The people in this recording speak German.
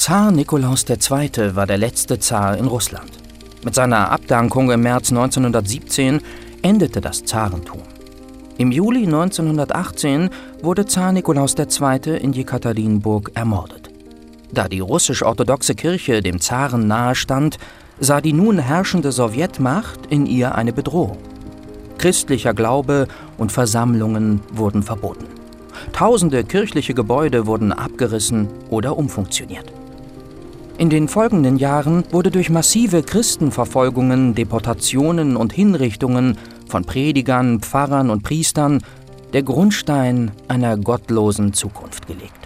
Zar Nikolaus II. War der letzte Zar in Russland. Mit seiner Abdankung im März 1917 endete das Zarentum. Im Juli 1918 wurde Zar Nikolaus II. In Jekaterinburg ermordet. Da die russisch-orthodoxe Kirche dem Zaren nahestand, sah die nun herrschende Sowjetmacht in ihr eine Bedrohung. Christlicher Glaube und Versammlungen wurden verboten. Tausende kirchliche Gebäude wurden abgerissen oder umfunktioniert. In den folgenden Jahren wurde durch massive Christenverfolgungen, Deportationen und Hinrichtungen von Predigern, Pfarrern und Priestern der Grundstein einer gottlosen Zukunft gelegt.